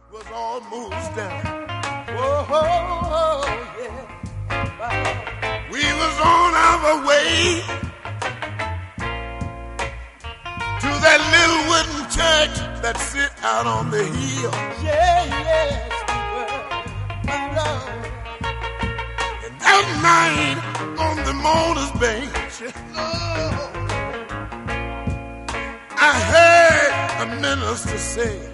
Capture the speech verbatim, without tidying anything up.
was almost down. Whoa, oh, yeah. We was on our way to that little wooden church that sit out on the hill. Yeah, yes, we were, my love. And that night on the motor's bench, oh, I heard a minister say,